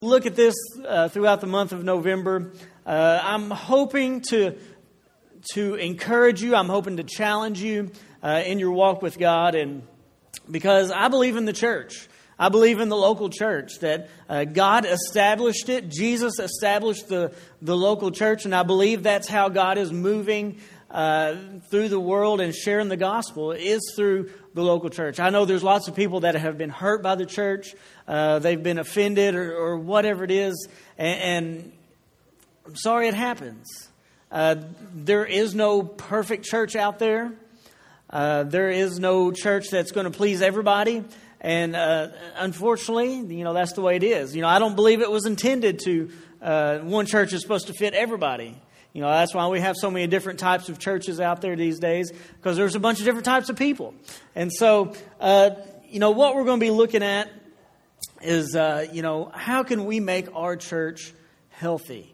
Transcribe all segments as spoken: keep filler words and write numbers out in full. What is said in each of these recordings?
Look at this uh, throughout the month of November. Uh, I'm hoping to to encourage you. I'm hoping to challenge you uh, in your walk with God, and because I believe in the church. I believe in the local church, that uh, God established it. Jesus established the, the local church, and I believe that's how God is moving uh, through the world and sharing the gospel, is through the local church. I know there's lots of people that have been hurt by the church. Uh, they've been offended or, or whatever it is, and, and I'm sorry it happens. Uh, there is no perfect church out there. Uh, there is no church that's going to please everybody. And uh, unfortunately, you know, that's the way it is. You know, I don't believe it was intended to, uh, one church is supposed to fit everybody. You know, that's why we have so many different types of churches out there these days, because there's a bunch of different types of people. And so, uh, you know, what we're going to be looking at is, uh, you know, how can we make our church healthy?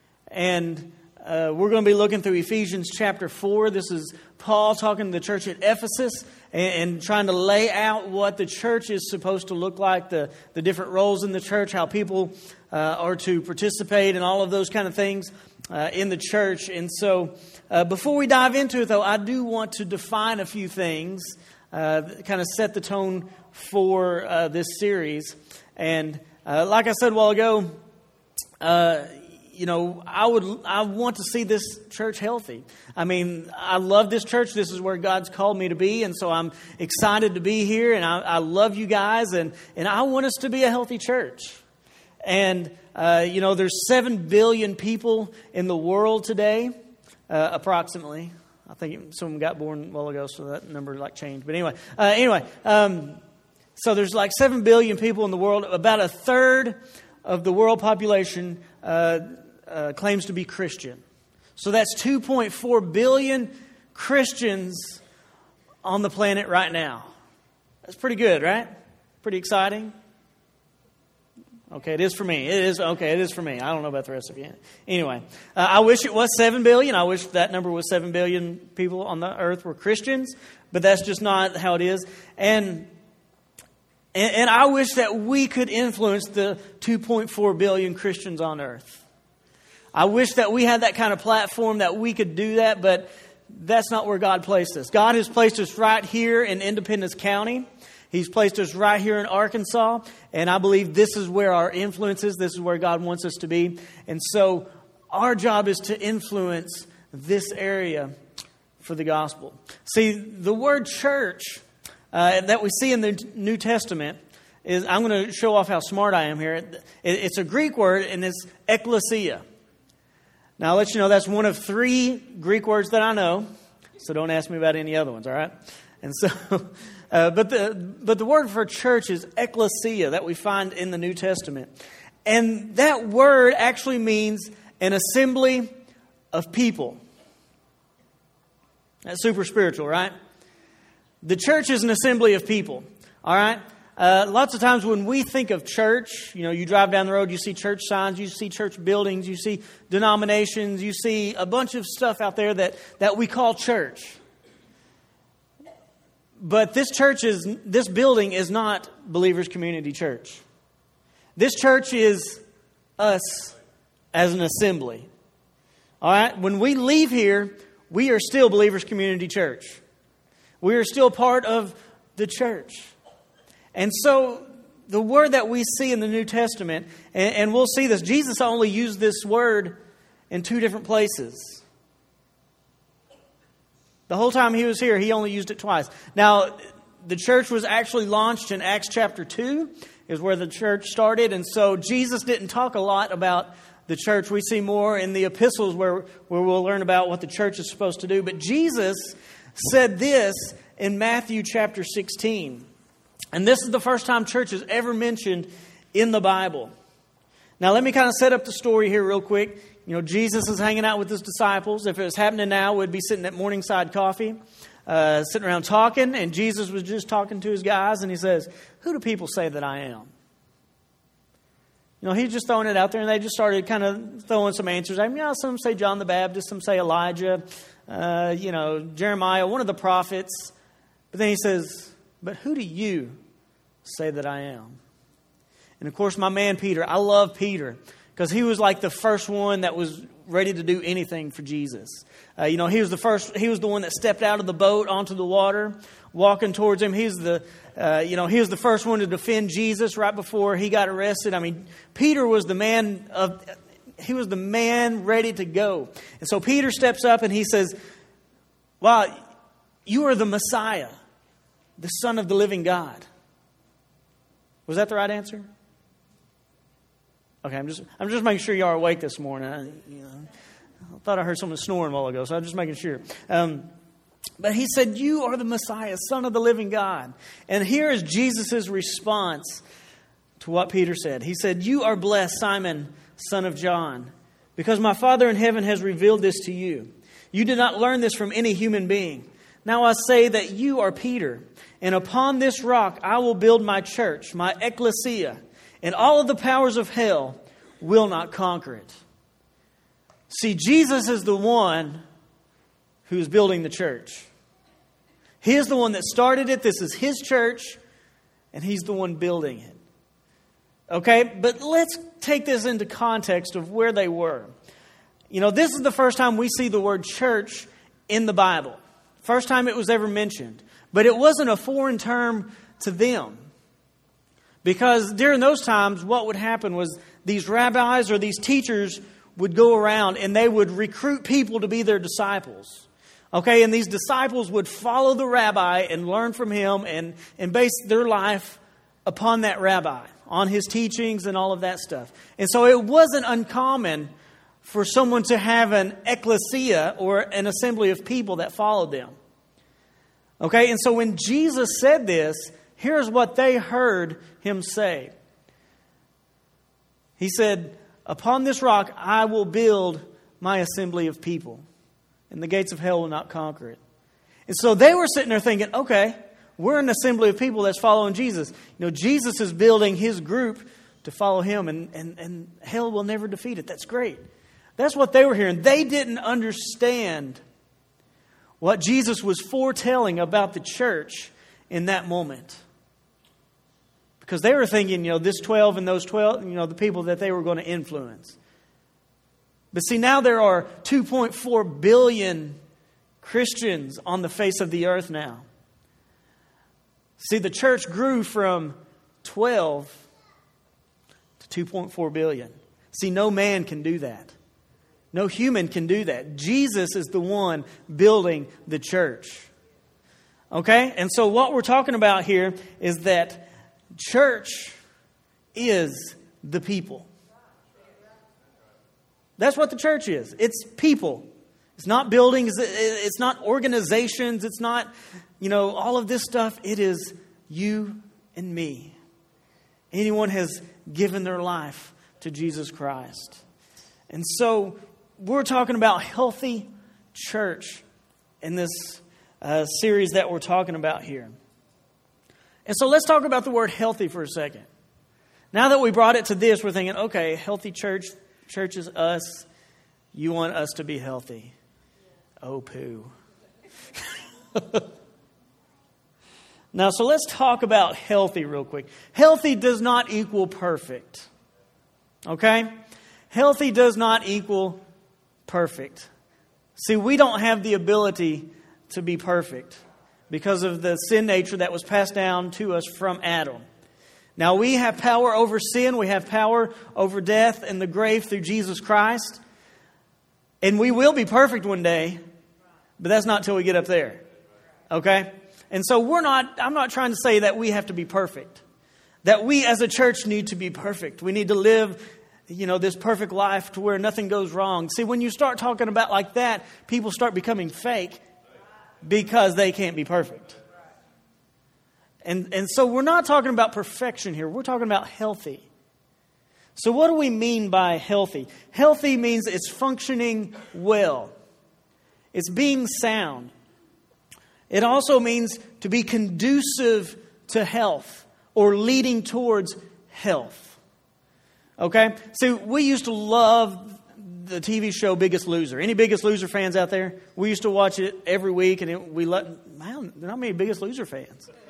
And uh, we're going to be looking through Ephesians chapter four. This is Paul talking to the church at Ephesus and, and trying to lay out what the church is supposed to look like, the, the different roles in the church, how people uh, are to participate and all of those kind of things uh, in the church. And so uh, before we dive into it, though, I do want to define a few things, uh, kind of set the tone for uh, this series. And uh, like I said a while ago, uh, you know, I would, I want to see this church healthy. I mean, I love this church. This is where God's called me to be. And so I'm excited to be here. And I, I love you guys. And, and I want us to be a healthy church. And, uh, you know, there's seven billion people in the world today, uh, approximately. I think some of them got born a while ago, so that number like changed. But anyway, uh, anyway, um, so there's like seven billion people in the world. About a third of the world population uh Uh, claims to be Christian. So that's two point four billion Christians on the planet right now. That's pretty good, right? Pretty exciting. Okay, it is for me. It is okay. It is for me. I don't know about the rest of you. Anyway, uh, I wish it was seven billion. I wish that number was seven billion people on the earth were Christians, but that's just not how it is. And and, and I wish that we could influence the two point four billion Christians on earth. I wish that we had that kind of platform that we could do that, but that's not where God placed us. God has placed us right here in Independence County. He's placed us right here in Arkansas, and I believe this is where our influence is. This is where God wants us to be. And so our job is to influence this area for the gospel. See, the word church uh, that we see in the New Testament is, I'm going to show off how smart I am here. It's a Greek word, and it's ekklesia. Now, I'll let you know that's one of three Greek words that I know, so don't ask me about any other ones, all right? And so, uh, but the but the word for church is ekklesia that we find in the New Testament. And that word actually means an assembly of people. That's super spiritual, right? The church is an assembly of people, all right? Uh, lots of times when we think of church, you know, you drive down the road, you see church signs, you see church buildings, you see denominations, you see a bunch of stuff out there that, that we call church. But this church is, this building is not Believers Community Church. This church is us as an assembly. All right? When we leave here, we are still Believers Community Church. We are still part of the church. And so the word that we see in the New Testament, and, and we'll see this, Jesus only used this word in two different places. The whole time he was here, he only used it twice. Now, the church was actually launched in Acts chapter two, is where the church started. And so Jesus didn't talk a lot about the church. We see more in the epistles where, where we'll learn about what the church is supposed to do. But Jesus said this in Matthew chapter sixteen. And this is the first time church is ever mentioned in the Bible. Now, let me kind of set up the story here real quick. You know, Jesus is hanging out with his disciples. If it was happening now, we'd be sitting at Morningside Coffee, uh, sitting around talking. And Jesus was just talking to his guys. And he says, "Who do people say that I am?" You know, he's just throwing it out there. And they just started kind of throwing some answers. I mean, you know, some say John the Baptist. Some say Elijah. Uh, you know, Jeremiah, one of the prophets. But then he says, "But who do you say that I am?" And of course, my man Peter, I love Peter because he was like the first one that was ready to do anything for Jesus. Uh, you know, he was the first, he was the one that stepped out of the boat onto the water, walking towards him. He's the, uh, you know, he was the first one to defend Jesus right before he got arrested. I mean, Peter was the man of, he was the man ready to go. And so Peter steps up and he says, "Wow, you are the Messiah, the Son of the living God." Was that the right answer? Okay, I'm just I'm just making sure you are awake this morning. I, you know, I thought I heard someone snoring a while ago, so I'm just making sure. Um, but he said, "You are the Messiah, Son of the living God." And here is Jesus' response to what Peter said. He said, "You are blessed, Simon, son of John, because my Father in heaven has revealed this to you. You did not learn this from any human being. Now I say that you are Peter, and upon this rock I will build my church, my ecclesia, and all of the powers of hell will not conquer it." See, Jesus is the one who's building the church. He is the one that started it. This is His church, and He's the one building it. Okay, but let's take this into context of where they were. You know, this is the first time we see the word church in the Bible. First time it was ever mentioned. But it wasn't a foreign term to them. Because during those times, what would happen was these rabbis or these teachers would go around and they would recruit people to be their disciples. Okay, and these disciples would follow the rabbi and learn from him and, and base their life upon that rabbi, on his teachings and all of that stuff. And so it wasn't uncommon for someone to have an ecclesia or an assembly of people that followed them. Okay, and so when Jesus said this, here's what they heard Him say. He said, "Upon this rock I will build my assembly of people, and the gates of hell will not conquer it." And so they were sitting there thinking, okay, we're an assembly of people that's following Jesus. You know, Jesus is building His group to follow Him, and, and, and hell will never defeat it. That's great. That's what they were hearing. They didn't understand what Jesus was foretelling about the church in that moment. Because they were thinking, you know, this twelve and those twelve, you know, the people that they were going to influence. But see, now there are two point four billion Christians on the face of the earth now. See, the church grew from twelve to two point four billion. See, no man can do that. No human can do that. Jesus is the one building the church. Okay? And so what we're talking about here is that church is the people. That's what the church is. It's people. It's not buildings. It's not organizations. It's not, you know, all of this stuff. It is you and me. Anyone has given their life to Jesus Christ. And so we're talking about healthy church in this uh, series that we're talking about here. And so let's talk about the word healthy for a second. Now that we brought it to this, we're thinking, okay, healthy church, church is us. You want us to be healthy. Oh, poo. Now, so let's talk about healthy real quick. Healthy does not equal perfect. Okay? Healthy does not equal perfect. See, we don't have the ability to be perfect because of the sin nature that was passed down to us from Adam. Now, we have power over sin. We have power over death and the grave through Jesus Christ. And we will be perfect one day, but that's not till we get up there. Okay? And so we're not, I'm not trying to say that we have to be perfect. That we as a church need to be perfect. We need to live, you know, this perfect life to where nothing goes wrong. See, when you start talking about like that, people start becoming fake because they can't be perfect. And, and so we're not talking about perfection here. We're talking about healthy. So what do we mean by healthy? Healthy means it's functioning well. It's being sound. It also means to be conducive to health or leading towards health. Okay? See, we used to love the T V show Biggest Loser. Any Biggest Loser fans out there? We used to watch it every week, and it, we let, man, there are not many Biggest Loser fans.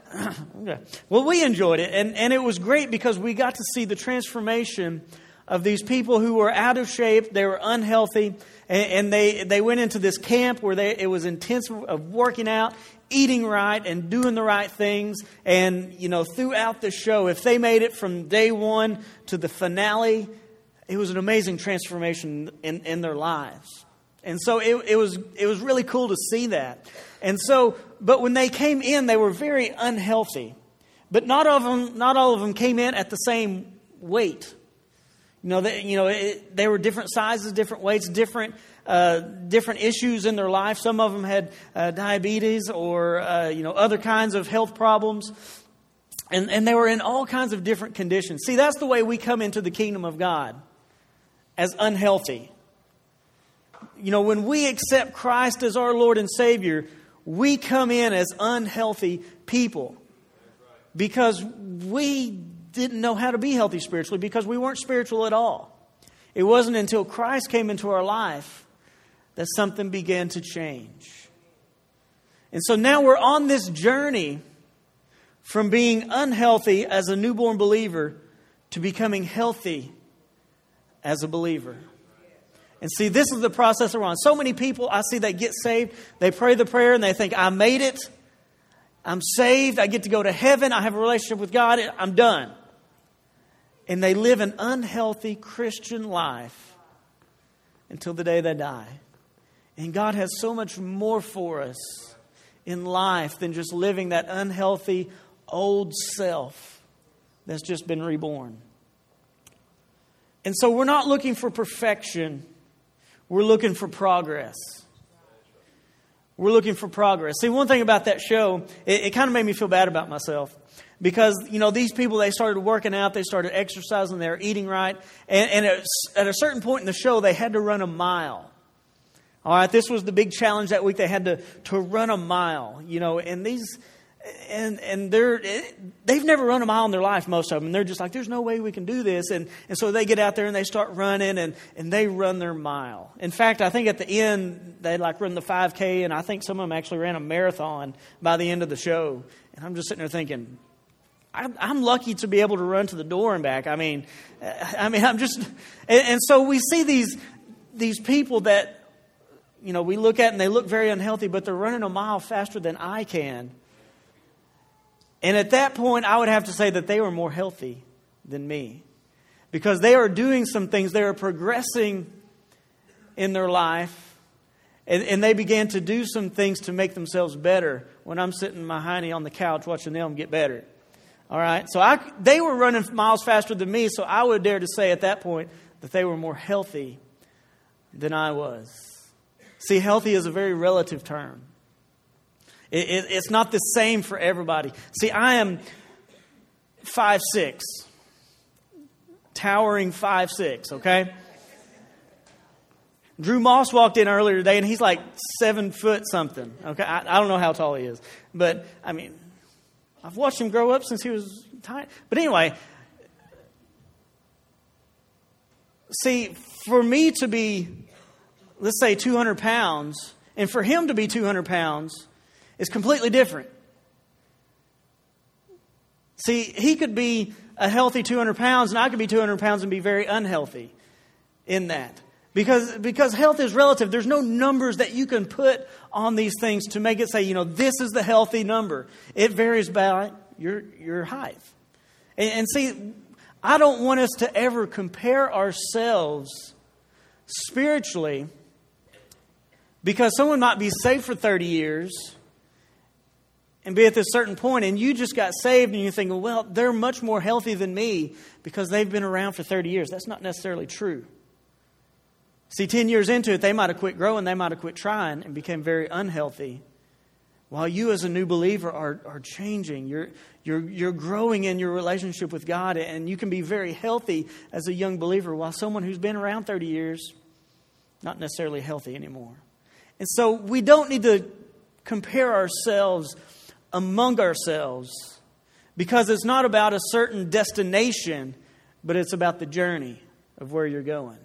Okay. Well, we enjoyed it, and, and it was great because we got to see the transformation of these people who were out of shape, they were unhealthy, and, and they, they went into this camp where they, it was intense of working out, eating right, and doing the right things. And, you know, throughout the show, if they made it from day one to the finale, it was an amazing transformation in, in their lives. And so it, it was it was really cool to see that. And so, but when they came in, they were very unhealthy. But not all of them, not all of them came in at the same weight. You know, they, you know, it, they were different sizes, different weights, different uh, different issues in their life. Some of them had uh, diabetes or uh, you know other kinds of health problems, and and they were in all kinds of different conditions. See, that's the way we come into the kingdom of God, as unhealthy. You know, when we accept Christ as our Lord and Savior, we come in as unhealthy people because we didn't know how to be healthy spiritually because we weren't spiritual at all. It wasn't until Christ came into our life that something began to change. And so now we're on this journey from being unhealthy as a newborn believer to becoming healthy as a believer. And see, this is the process we're on. So many people I see that get saved, they pray the prayer and they think, I made it. I'm saved. I get to go to heaven. I have a relationship with God. I'm done. And they live an unhealthy Christian life until the day they die. And God has so much more for us in life than just living that unhealthy old self that's just been reborn. And so we're not looking for perfection. We're looking for progress. We're looking for progress. See, one thing about that show, it, it kind of made me feel bad about myself. Because, you know, these people, they started working out, they started exercising, they were eating right. And, and at, at a certain point in the show, they had to run a mile. All right, this was the big challenge that week. They had to, to run a mile, you know, and these... And and they're they've never run a mile in their life, most of them. And they're just like, there's no way we can do this. And and so they get out there and they start running and, and they run their mile. In fact, I think at the end, they like run the five K. And I think some of them actually ran a marathon by the end of the show. And I'm just sitting there thinking, I'm, I'm lucky to be able to run to the door and back. I mean, I mean, I'm just... And, and so we see these these people that, you know, we look at and they look very unhealthy, but they're running a mile faster than I can. And at that point, I would have to say that they were more healthy than me. Because they are doing some things. They are progressing in their life. And, and they began to do some things to make themselves better when I'm sitting my hiney on the couch watching them get better. All right? So I, they were running miles faster than me. So I would dare to say at that point that they were more healthy than I was. See, healthy is a very relative term. It, it, it's not the same for everybody. See, I am five six, towering five six, okay? Drew Moss walked in earlier today, and he's like seven foot something, okay? I, I don't know how tall he is. But, I mean, I've watched him grow up since he was tiny. But anyway, see, for me to be, let's say, two hundred pounds, and for him to be two hundred pounds, is completely different. See, he could be a healthy two hundred pounds, and I could be two hundred pounds and be very unhealthy in that. Because, because health is relative. There's no numbers that you can put on these things to make it say, you know, this is the healthy number. It varies by your, your height. And, and see, I don't want us to ever compare ourselves spiritually because someone might be saved for thirty years and be at this certain point, and you just got saved, and you're thinking, well, they're much more healthy than me because they've been around for thirty years. That's not necessarily true. See, ten years into it, they might have quit growing, they might have quit trying, and became very unhealthy. While you as a new believer are, are changing. You're, you're, you're growing in your relationship with God, and you can be very healthy as a young believer, while someone who's been around thirty years, not necessarily healthy anymore. And so we don't need to compare ourselves among ourselves, because it's not about a certain destination, but it's about the journey of where you're going.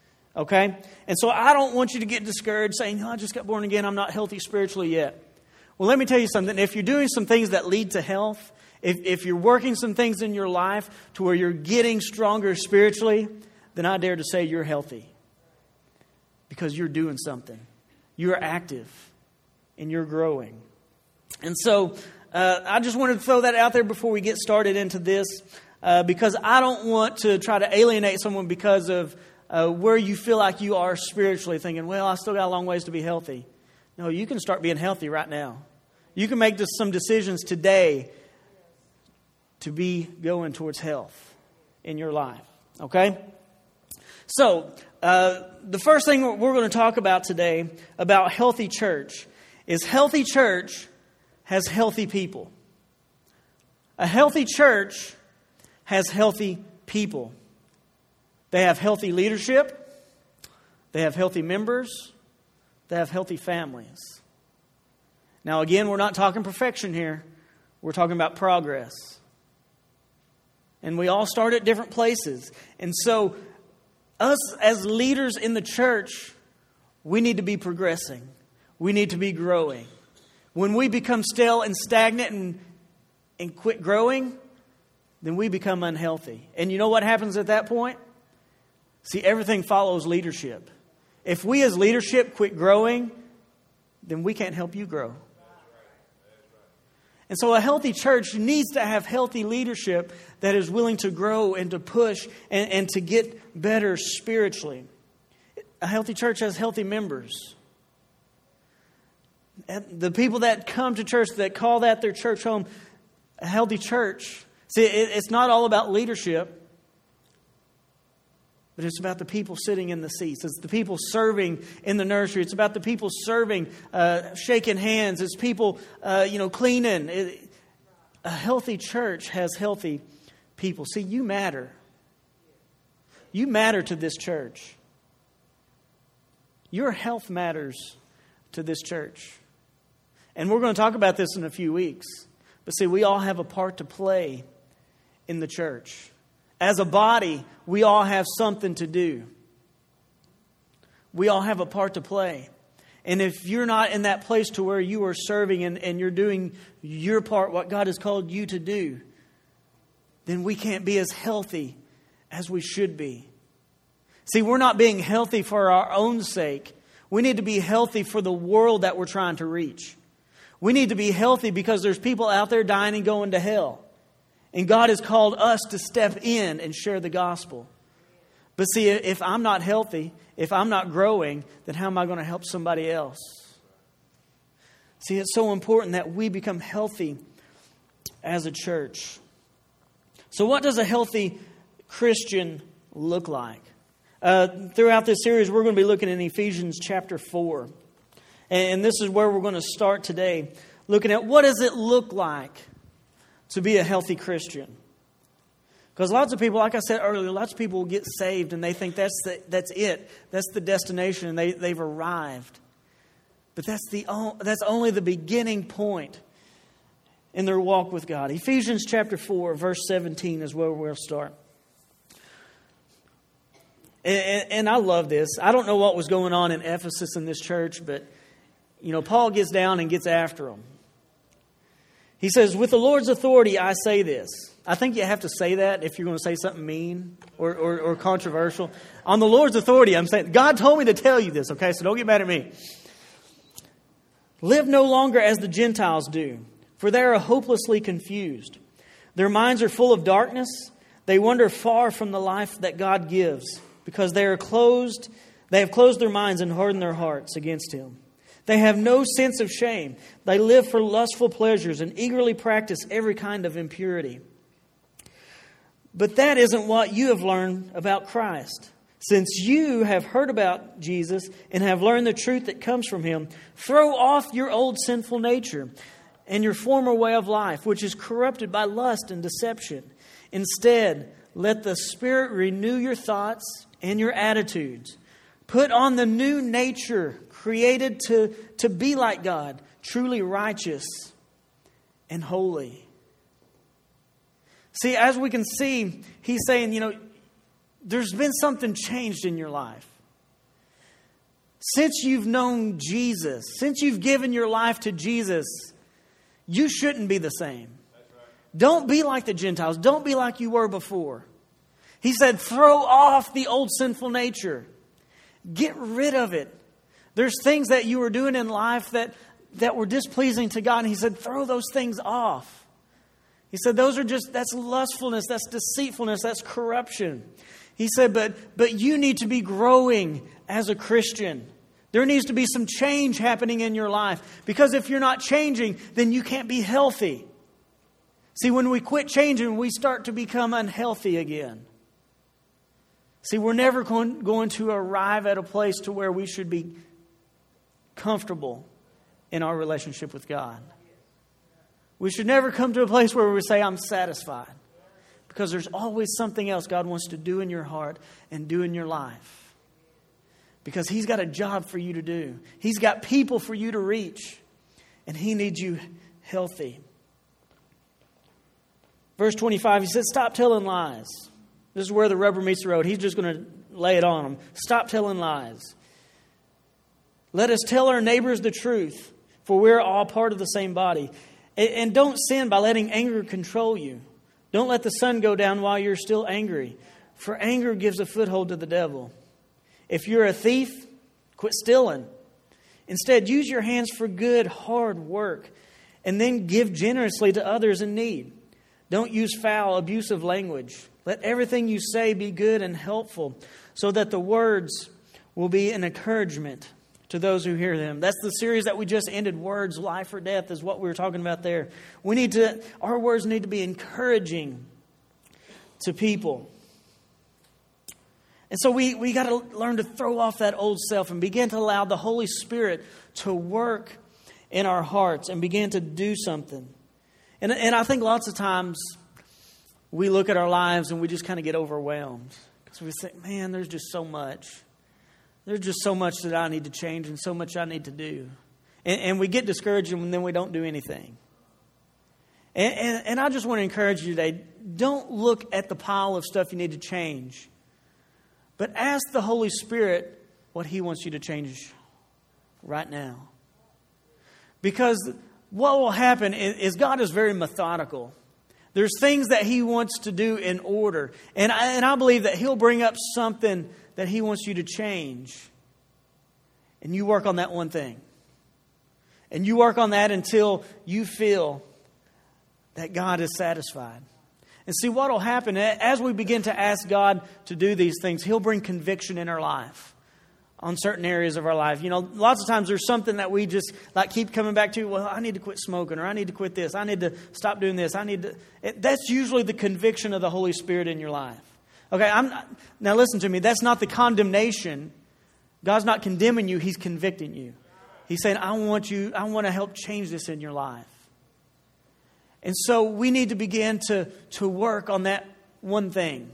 Okay? And so I don't want you to get discouraged saying, oh, I just got born again, I'm not healthy spiritually yet. Well, let me tell you something. If you're doing some things that lead to health, if, if you're working some things in your life to where you're getting stronger spiritually, then I dare to say you're healthy. Because you're doing something. You're active. And you're growing. And so, uh, I just wanted to throw that out there before we get started into this. Uh, because I don't want to try to alienate someone because of uh, where you feel like you are spiritually, thinking, well, I still got a long ways to be healthy. No, you can start being healthy right now. You can make some decisions today to be going towards health in your life. Okay? So, uh, the first thing we're going to talk about today about healthy church is healthy church has healthy people. A healthy church has healthy people. They have healthy leadership. They have healthy members. They have healthy families. Now, again, we're not talking perfection here. We're talking about progress. And we all start at different places. And so, us as leaders in the church, we need to be progressing. We need to be growing. When we become stale and stagnant and, and quit growing, then we become unhealthy. And you know what happens at that point? See, everything follows leadership. If we as leadership quit growing, then we can't help you grow. And so a healthy church needs to have healthy leadership that is willing to grow and to push and, and to get better spiritually. A healthy church has healthy members. And the people that come to church, that call that their church home, a healthy church. See, it, it's not all about leadership. But it's about the people sitting in the seats. It's the people serving in the nursery. It's about the people serving, uh, shaking hands. It's people, uh, you know, cleaning. It, a healthy church has healthy people. See, you matter. You matter to this church. Your health matters to this church. And we're going to talk about this in a few weeks. But see, we all have a part to play in the church. As a body, we all have something to do. We all have a part to play. And if you're not in that place to where you are serving and, and you're doing your part, what God has called you to do, then we can't be as healthy as we should be. See, we're not being healthy for our own sake. We need to be healthy for the world that we're trying to reach. We need to be healthy because there's people out there dying and going to hell. And God has called us to step in and share the gospel. But see, if I'm not healthy, if I'm not growing, then how am I going to help somebody else? See, it's so important that we become healthy as a church. So what does a healthy Christian look like? Uh, throughout this series, we're going to be looking in Ephesians chapter four. And this is where we're going to start today, looking at what does it look like to be a healthy Christian. Because lots of people, like I said earlier, lots of people will get saved and they think that's the, that's it. That's the destination and they, they've arrived. But that's the that's only the beginning point in their walk with God. Ephesians chapter four, verse seventeen is where we'll start. And, and I love this. I don't know what was going on in Ephesus in this church, but you know, Paul gets down and gets after them. He says, with the Lord's authority, I say this. I think you have to say that if you're going to say something mean or, or, or controversial. On the Lord's authority, I'm saying, God told me to tell you this, okay? So don't get mad at me. Live no longer as the Gentiles do, for they are hopelessly confused. Their minds are full of darkness. They wander far from the life that God gives, because they are closed. They have closed their minds and hardened their hearts against Him. They have no sense of shame. They live for lustful pleasures and eagerly practice every kind of impurity. But that isn't what you have learned about Christ. Since you have heard about Jesus and have learned the truth that comes from Him, throw off your old sinful nature and your former way of life, which is corrupted by lust and deception. Instead, let the Spirit renew your thoughts and your attitudes. Put on the new nature, created to, to be like God, truly righteous and holy. See, as we can see, he's saying, you know, there's been something changed in your life. Since you've known Jesus, since you've given your life to Jesus, you shouldn't be the same. Don't be like the Gentiles. Don't be like you were before. He said, throw off the old sinful nature. Get rid of it. There's things that you were doing in life that, that were displeasing to God. And he said, throw those things off. He said, those are just, that's lustfulness, that's deceitfulness, that's corruption. He said, but, but you need to be growing as a Christian. There needs to be some change happening in your life. Because if you're not changing, then you can't be healthy. See, when we quit changing, we start to become unhealthy again. See, we're never going, going to arrive at a place to where we should be comfortable in our relationship with God. We should never come to a place where we say, I'm satisfied. Because there's always something else God wants to do in your heart and do in your life. Because He's got a job for you to do. He's got people for you to reach. And He needs you healthy. Verse twenty-five, he says, stop telling lies. This is where the rubber meets the road. He's just going to lay it on them. Stop telling lies. Let us tell our neighbors the truth, for we're all part of the same body. And don't sin by letting anger control you. Don't let the sun go down while you're still angry, for anger gives a foothold to the devil. If you're a thief, quit stealing. Instead, use your hands for good, hard work, and then give generously to others in need. Don't use foul, abusive language. Let everything you say be good and helpful, so that the words will be an encouragement to those who hear them. That's the series that we just ended. Words, life or death is what we were talking about there. We need to, our words need to be encouraging to people. And so we, we got to learn to throw off that old self and begin to allow the Holy Spirit to work in our hearts and begin to do something. And, and I think lots of times we look at our lives and we just kind of get overwhelmed. Because we think, man, there's just so much. There's just so much that I need to change and so much I need to do. And, and we get discouraged and then we don't do anything. And, and, and I just want to encourage you today, don't look at the pile of stuff you need to change. But ask the Holy Spirit what He wants you to change right now. Because what will happen is God is very methodical. There's things that He wants to do in order. And I, and I believe that He'll bring up something that He wants you to change. And you work on that one thing. And you work on that until you feel that God is satisfied. And see, what will happen as we begin to ask God to do these things, He'll bring conviction in our life on certain areas of our life. You know, lots of times there's something that we just like keep coming back to. Well, I need to quit smoking, or I need to quit this. I need to stop doing this. I need to. It, that's usually the conviction of the Holy Spirit in your life. Okay, I'm not, now listen to me. That's not the condemnation. God's not condemning you. He's convicting you. He's saying, I want you, I want to help change this in your life. And so we need to begin to, to work on that one thing.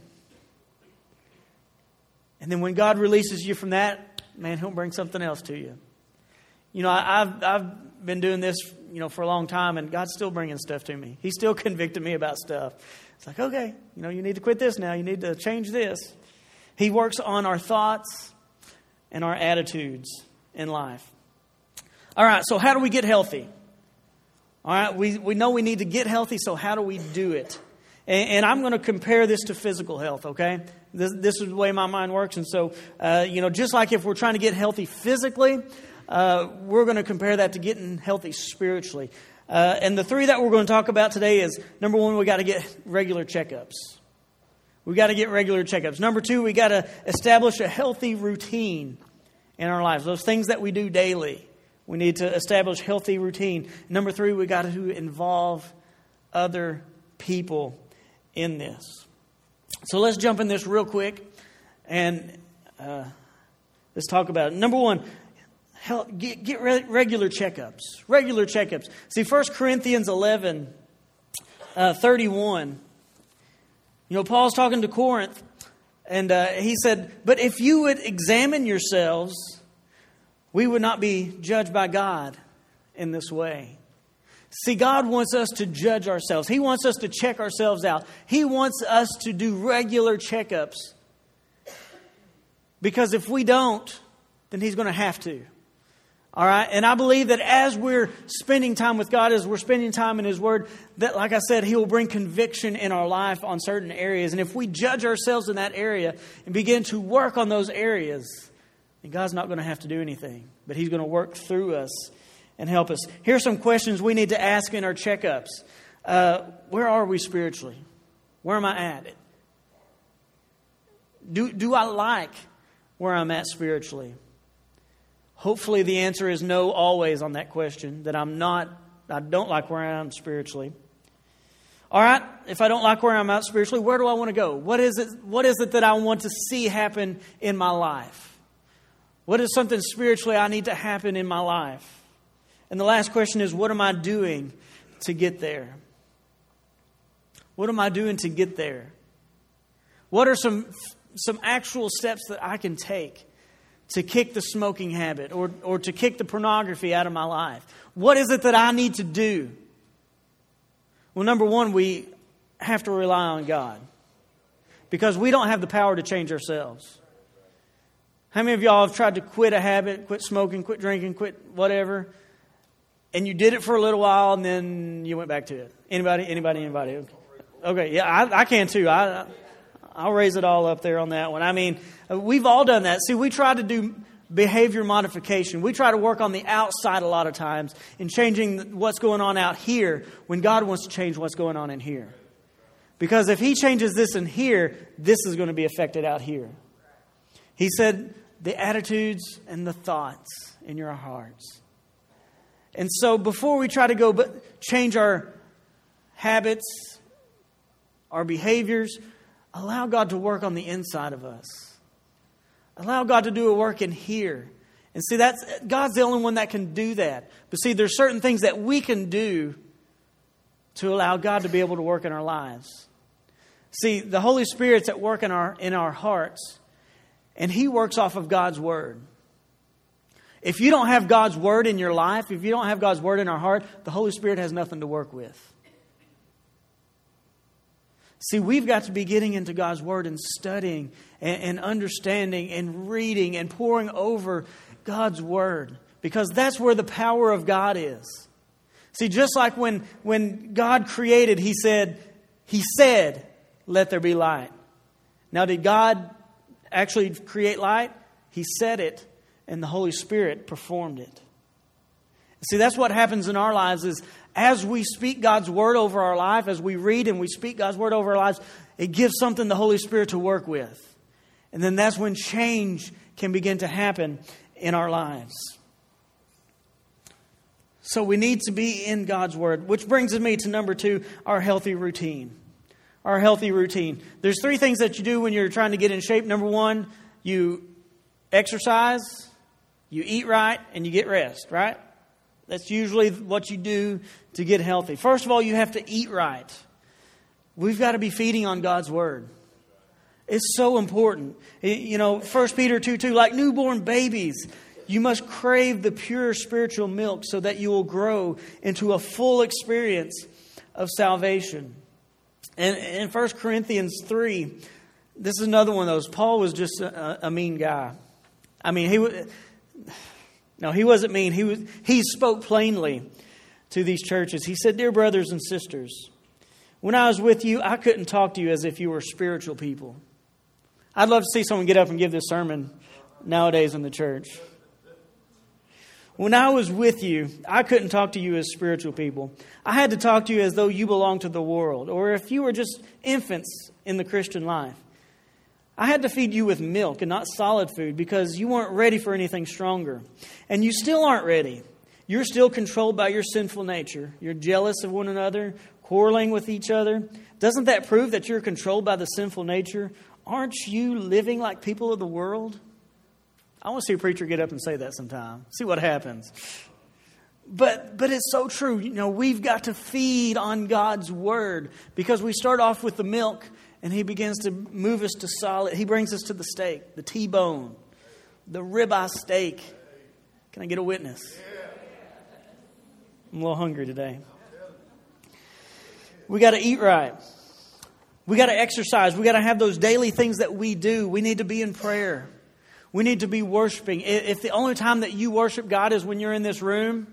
And then when God releases you from that, man, He'll bring something else to you. You know, I, I've I've been doing this, you know, for a long time, and God's still bringing stuff to me. He's still convicting me about stuff. It's like, okay, you know, you need to quit this now. You need to change this. He works on our thoughts and our attitudes in life. All right, so how do we get healthy? All right, we, we know we need to get healthy, so how do we do it? And, and I'm going to compare this to physical health, okay? This, this is the way my mind works. And so, uh, you know, just like if we're trying to get healthy physically, uh, we're going to compare that to getting healthy spiritually. Uh, and the three that we're going to talk about today is, number one, we got to get regular checkups. We got to get regular checkups. Number two, we got to establish a healthy routine in our lives. Those things that we do daily. We need to establish healthy routine. Number three, we got to involve other people in this. So let's jump in this real quick and uh, let's talk about it. Number one, help, get, get re- regular checkups. Regular checkups. See, First Corinthians eleven, uh, thirty-one. You know, Paul's talking to Corinth, and uh, he said, "But if you would examine yourselves, we would not be judged by God in this way." See, God wants us to judge ourselves. He wants us to check ourselves out. He wants us to do regular checkups. Because if we don't, then He's going to have to. All right? And I believe that as we're spending time with God, as we're spending time in His Word, that, like I said, He will bring conviction in our life on certain areas. And if we judge ourselves in that area and begin to work on those areas, then God's not going to have to do anything. But He's going to work through us and help us. Here are some questions we need to ask in our checkups. Uh, where are we spiritually? Where am I at? Do, do I like where I'm at spiritually? Hopefully the answer is no always on that question, that I'm not, I don't like where I am spiritually. All right, if I don't like where I'm at spiritually, where do I want to go? What is it, what is it that I want to see happen in my life? What is something spiritually I need to happen in my life? And the last question is, what am I doing to get there? What am I doing to get there? What are some some actual steps that I can take to kick the smoking habit or, or to kick the pornography out of my life? What is it that I need to do? Well, number one, we have to rely on God because we don't have the power to change ourselves. How many of y'all have tried to quit a habit, quit smoking, quit drinking, quit whatever, and you did it for a little while and then you went back to it? Anybody? Anybody? Anybody? Okay, okay yeah, I, I can too. I, I'll raise it all up there on that one. I mean, we've all done that. See, we try to do behavior modification. We try to work on the outside a lot of times in changing what's going on out here when God wants to change what's going on in here. Because if He changes this in here, this is going to be affected out here. He said, the attitudes and the thoughts in your hearts. And so before we try to go but change our habits, our behaviors, allow God to work on the inside of us. Allow God to do a work in here. And see, that's God's the only one that can do that. But see, there's certain things that we can do to allow God to be able to work in our lives. See, the Holy Spirit's at work in our in our hearts, and He works off of God's Word. If you don't have God's Word in your life, if you don't have God's Word in our heart, the Holy Spirit has nothing to work with. See, we've got to be getting into God's Word and studying and, and understanding and reading and poring over God's Word. Because that's where the power of God is. See, just like when, when God created, He said, He said, let there be light. Now, did God actually create light? He said it, and the Holy Spirit performed it. See, that's what happens in our lives is as we speak God's Word over our life, as we read and we speak God's Word over our lives, it gives something the Holy Spirit to work with. And then that's when change can begin to happen in our lives. So we need to be in God's Word, which brings me to number two, our healthy routine. Our healthy routine. There's three things that you do when you're trying to get in shape. Number one, you exercise, you eat right, and you get rest, right? That's usually what you do to get healthy. First of all, you have to eat right. We've got to be feeding on God's Word. It's so important. You know, First Peter two two, like newborn babies, you must crave the pure spiritual milk so that you will grow into a full experience of salvation. And in First Corinthians three, this is another one of those. Paul was just a, a mean guy. I mean, he was... No, he wasn't mean. He was. He spoke plainly to these churches. He said, dear brothers and sisters, when I was with you, I couldn't talk to you as if you were spiritual people. I'd love to see someone get up and give this sermon nowadays in the church. When I was with you, I couldn't talk to you as spiritual people. I had to talk to you as though you belonged to the world, or if you were just infants in the Christian life. I had to feed you with milk and not solid food because you weren't ready for anything stronger. And you still aren't ready. You're still controlled by your sinful nature. You're jealous of one another, quarreling with each other. Doesn't that prove that you're controlled by the sinful nature? Aren't you living like people of the world? I want to see a preacher get up and say that sometime. See what happens. But but it's so true. You know, we've got to feed on God's Word because we start off with the milk. And He begins to move us to solid. He brings us to the steak, the T-bone, the ribeye steak. Can I get a witness? I'm a little hungry today. We got to eat right. We got to exercise. We got to have those daily things that we do. We need to be in prayer. We need to be worshiping. If the only time that you worship God is when you're in this room,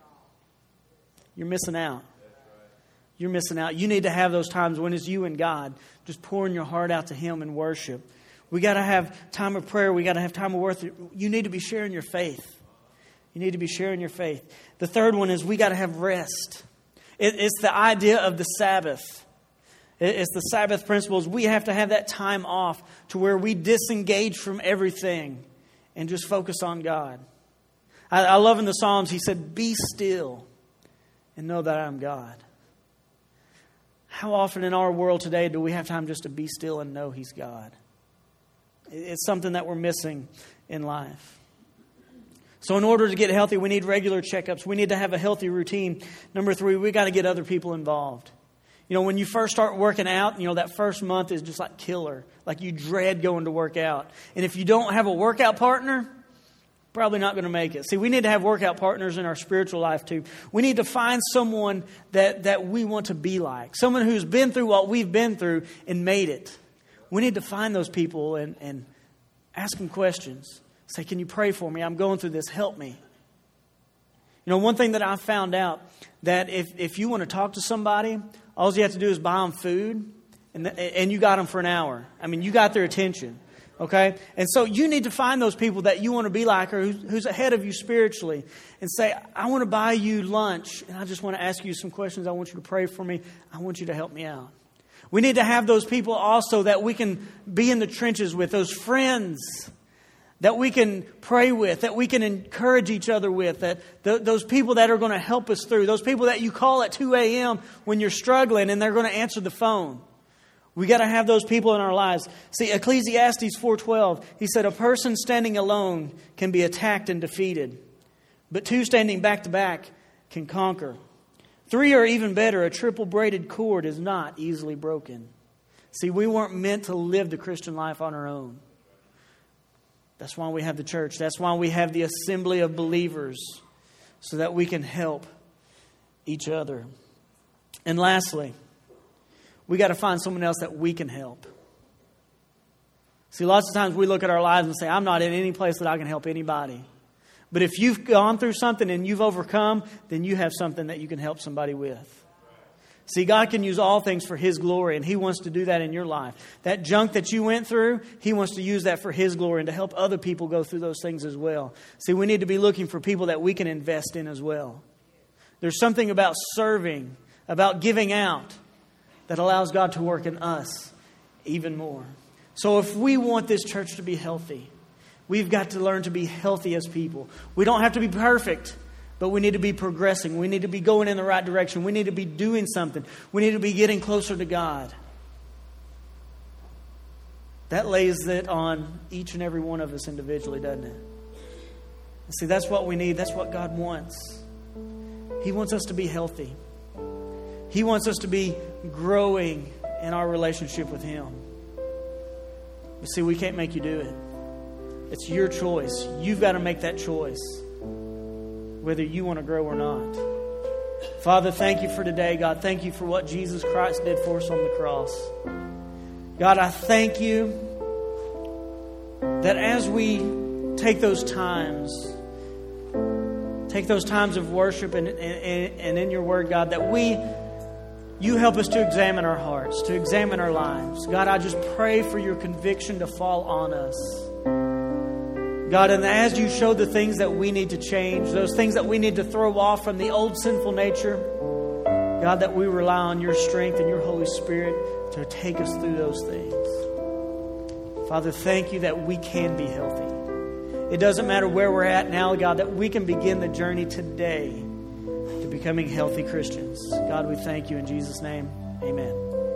you're missing out. You're missing out. You need to have those times when it's you and God, just pouring your heart out to Him in worship. We got to have time of prayer. We got to have time of worship. You need to be sharing your faith. You need to be sharing your faith. The third one is we got to have rest. It, it's the idea of the Sabbath. It, it's the Sabbath principles. We have to have that time off to where we disengage from everything and just focus on God. I, I love in the Psalms, he said, "Be still and know that I am God." How often in our world today do we have time just to be still and know He's God? It's something that we're missing in life. So in order to get healthy, we need regular checkups. We need to have a healthy routine. Number three, we got to get other people involved. You know, when you first start working out, you know, that first month is just like killer. Like you dread going to work out. And if you don't have a workout partner, probably not going to make it. See, we need to have workout partners in our spiritual life too. We need to find someone that, that we want to be like. Someone who's been through what we've been through and made it. We need to find those people and, and ask them questions. Say, "Can you pray for me? I'm going through this. Help me." You know, one thing that I've found out, that if, if you want to talk to somebody, all you have to do is buy them food and, and you got them for an hour. I mean, you got their attention. Okay? And so you need to find those people that you want to be like, or who's, who's ahead of you spiritually, and say, "I want to buy you lunch and I just want to ask you some questions. I want you to pray for me. I want you to help me out." We need to have those people also that we can be in the trenches with, those friends that we can pray with, that we can encourage each other with, that th- those people that are going to help us through, those people that you call at two a.m. when you're struggling and they're going to answer the phone. We got to have those people in our lives. See, Ecclesiastes four twelve, he said, "A person standing alone can be attacked and defeated, but two standing back to back can conquer. Three are even better. A triple braided cord is not easily broken." See, we weren't meant to live the Christian life on our own. That's why we have the church. That's why we have the assembly of believers, so that we can help each other. And lastly, we got to find someone else that we can help. See, lots of times we look at our lives and say, "I'm not in any place that I can help anybody." But if you've gone through something and you've overcome, then you have something that you can help somebody with. See, God can use all things for His glory, and He wants to do that in your life. That junk that you went through, He wants to use that for His glory and to help other people go through those things as well. See, we need to be looking for people that we can invest in as well. There's something about serving, about giving out, that allows God to work in us even more. So if we want this church to be healthy, we've got to learn to be healthy as people. We don't have to be perfect, but we need to be progressing. We need to be going in the right direction. We need to be doing something. We need to be getting closer to God. That lays it on each and every one of us individually, doesn't it? And see, that's what we need. That's what God wants. He wants us to be healthy. He wants us to be growing in our relationship with Him. But see, we can't make you do it. It's your choice. You've got to make that choice, whether you want to grow or not. Father, thank you for today, God. Thank you for what Jesus Christ did for us on the cross. God, I thank you that as we take those times, take those times of worship and, and, and in your word, God, that we, you help us to examine our hearts, to examine our lives. God, I just pray for your conviction to fall on us. God, and as you show the things that we need to change, those things that we need to throw off from the old sinful nature, God, that we rely on your strength and your Holy Spirit to take us through those things. Father, thank you that we can be healthy. It doesn't matter where we're at now, God, that we can begin the journey today to becoming healthy Christians. God, we thank you in Jesus' name. Amen.